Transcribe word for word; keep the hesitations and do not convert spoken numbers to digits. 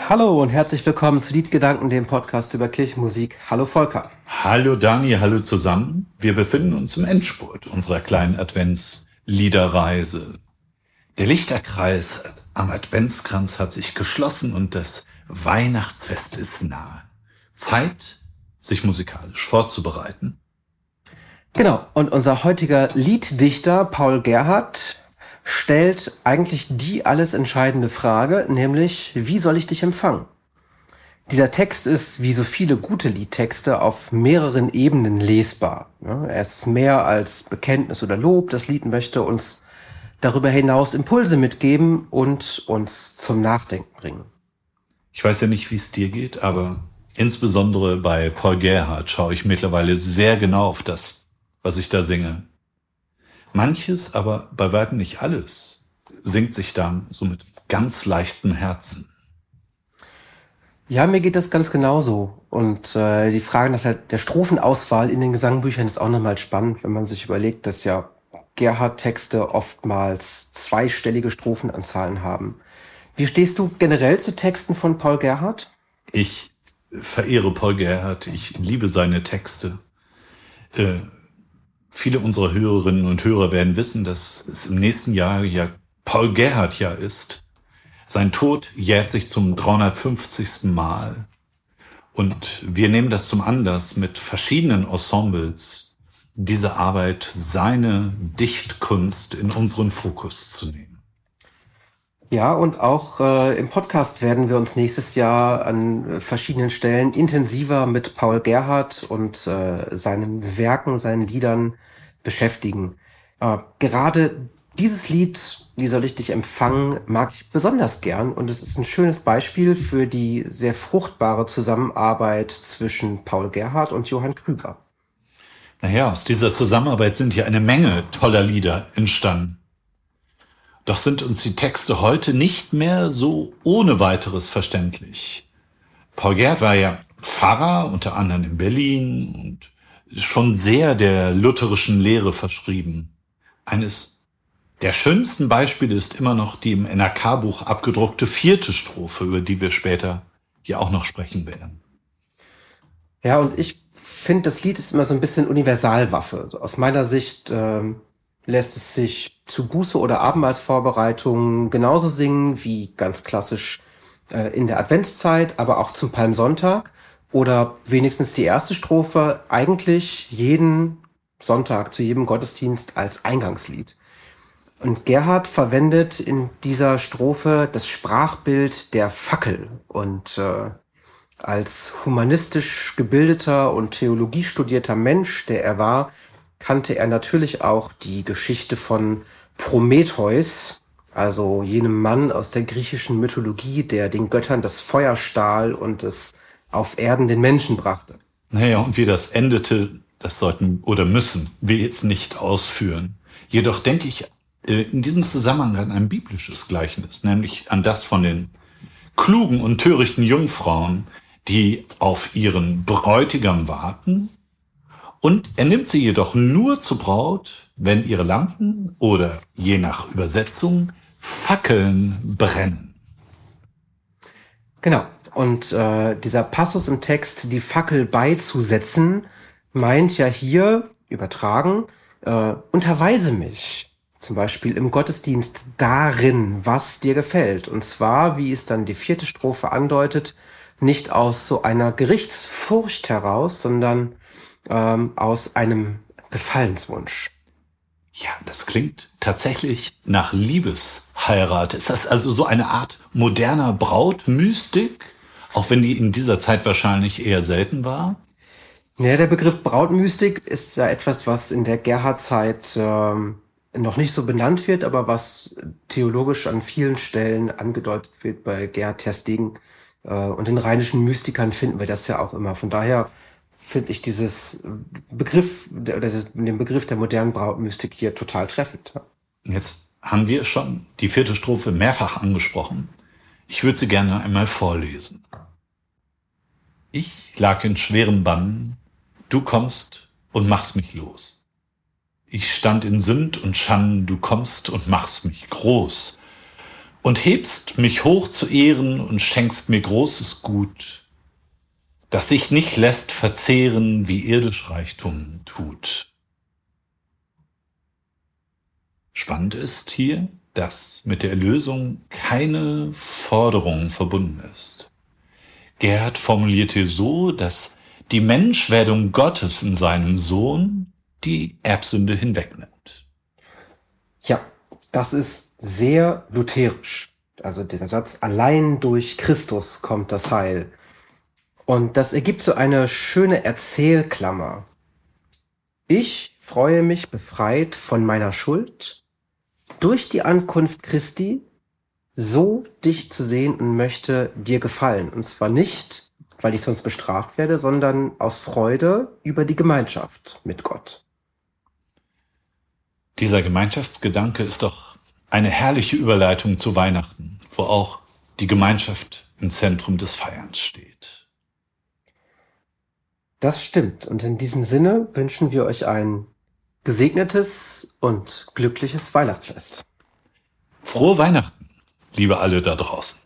Hallo und herzlich willkommen zu Liedgedanken, dem Podcast über Kirchenmusik. Hallo Volker. Hallo Dani, hallo zusammen. Wir befinden uns im Endspurt unserer kleinen Adventsliederreise. Der Lichterkreis am Adventskranz hat sich geschlossen und das Weihnachtsfest ist nahe. Zeit, sich musikalisch vorzubereiten. Genau, und unser heutiger Lieddichter Paul Gerhardt stellt eigentlich die alles entscheidende Frage, nämlich, wie soll ich dich empfangen? Dieser Text ist, wie so viele gute Liedtexte, auf mehreren Ebenen lesbar. Er ist mehr als Bekenntnis oder Lob. Das Lied möchte uns darüber hinaus Impulse mitgeben und uns zum Nachdenken bringen. Ich weiß ja nicht, wie es dir geht, aber insbesondere bei Paul Gerhardt schaue ich mittlerweile sehr genau auf das, was ich da singe. Manches, aber bei weitem nicht alles, singt sich da so mit ganz leichtem Herzen. Ja, mir geht das ganz genauso. Und äh, die Frage nach der, der Strophenauswahl in den Gesangbüchern ist auch nochmal spannend, wenn man sich überlegt, dass ja Gerhardt-Texte oftmals zweistellige Strophenanzahlen haben. Wie stehst du generell zu Texten von Paul Gerhardt? Ich verehre Paul Gerhardt, ich liebe seine Texte. Äh, viele unserer Hörerinnen und Hörer werden wissen, dass es im nächsten Jahr ja Paul Gerhardt-Jahr ist. Sein Tod jährt sich zum dreihundertfünfzigsten Mal. Und wir nehmen das zum Anlass, mit verschiedenen Ensembles diese Arbeit, seine Dichtkunst in unseren Fokus zu nehmen. Ja, und auch äh, im Podcast werden wir uns nächstes Jahr an verschiedenen Stellen intensiver mit Paul Gerhardt und äh, seinen Werken, seinen Liedern beschäftigen. Äh, gerade dieses Lied, Wie soll ich dich empfangen, mag ich besonders gern. Und es ist ein schönes Beispiel für die sehr fruchtbare Zusammenarbeit zwischen Paul Gerhardt und Johann Krüger. Naja, aus dieser Zusammenarbeit sind hier eine Menge toller Lieder entstanden. Doch sind uns die Texte heute nicht mehr so ohne weiteres verständlich. Paul Gerhardt war ja Pfarrer, unter anderem in Berlin, und schon sehr der lutherischen Lehre verschrieben. Eines der schönsten Beispiele ist immer noch die im N A K-Buch abgedruckte vierte Strophe, über die wir später hier auch noch sprechen werden. Ja, und ich finde, das Lied ist immer so ein bisschen Universalwaffe. Aus meiner Sicht ähm, lässt es sich zu Buße- oder Abendmahlsvorbereitung genauso singen wie ganz klassisch äh, in der Adventszeit, aber auch zum Palmsonntag oder wenigstens die erste Strophe eigentlich jeden Sonntag zu jedem Gottesdienst als Eingangslied. Und Gerhardt verwendet in dieser Strophe das Sprachbild der Fackel. Und äh, als humanistisch gebildeter und Theologie studierter Mensch, der er war, kannte er natürlich auch die Geschichte von Prometheus, also jenem Mann aus der griechischen Mythologie, der den Göttern das Feuer stahl und es auf Erden den Menschen brachte. Naja, und wie das endete, das sollten oder müssen wir jetzt nicht ausführen. Jedoch denke ich in diesem Zusammenhang an ein biblisches Gleichnis, nämlich an das von den klugen und törichten Jungfrauen, die auf ihren Bräutigam warten. Und er nimmt sie jedoch nur zur Braut, wenn ihre Lampen oder je nach Übersetzung Fackeln brennen. Genau. Und äh, dieser Passus im Text, die Fackel beizusetzen, meint ja hier, übertragen, äh, unterweise mich. Zum Beispiel im Gottesdienst darin, was dir gefällt. Und zwar, wie es dann die vierte Strophe andeutet, nicht aus so einer Gerichtsfurcht heraus, sondern ähm, aus einem Gefallenswunsch. Ja, das klingt tatsächlich nach Liebesheirat. Ist das also so eine Art moderner Brautmystik? Auch wenn die in dieser Zeit wahrscheinlich eher selten war? Ja, der Begriff Brautmystik ist ja etwas, was in der Gerhardt-Zeit ähm, noch nicht so benannt wird, aber was theologisch an vielen Stellen angedeutet wird bei Gerhard Terstegen. Äh, und in rheinischen Mystikern finden wir das ja auch immer. Von daher finde ich dieses Begriff, oder den Begriff der modernen Brautmystik hier total treffend. Jetzt haben wir schon die vierte Strophe mehrfach angesprochen. Ich würde sie gerne einmal vorlesen. Ich lag in schwerem Bann, du kommst und machst mich los. Ich stand in Sünd und Schand, du kommst und machst mich groß. und hebst mich hoch zu Ehren und schenkst mir großes Gut, das sich nicht lässt verzehren, wie irdisch Reichtum tut. Spannend ist hier, dass mit der Erlösung keine Forderung verbunden ist. Gerhard formulierte so, dass die Menschwerdung Gottes in seinem Sohn die Erbsünde hinwegnimmt. Ja, das ist sehr lutherisch. Also dieser Satz, allein durch Christus kommt das Heil. Und das ergibt so eine schöne Erzählklammer. Ich freue mich befreit von meiner Schuld durch die Ankunft Christi, so dich zu sehen und möchte dir gefallen. Und zwar nicht, weil ich sonst bestraft werde, sondern aus Freude über die Gemeinschaft mit Gott. Dieser Gemeinschaftsgedanke ist doch eine herrliche Überleitung zu Weihnachten, wo auch die Gemeinschaft im Zentrum des Feierns steht. Das stimmt. Und in diesem Sinne wünschen wir euch ein gesegnetes und glückliches Weihnachtsfest. Frohe Weihnachten, liebe alle da draußen.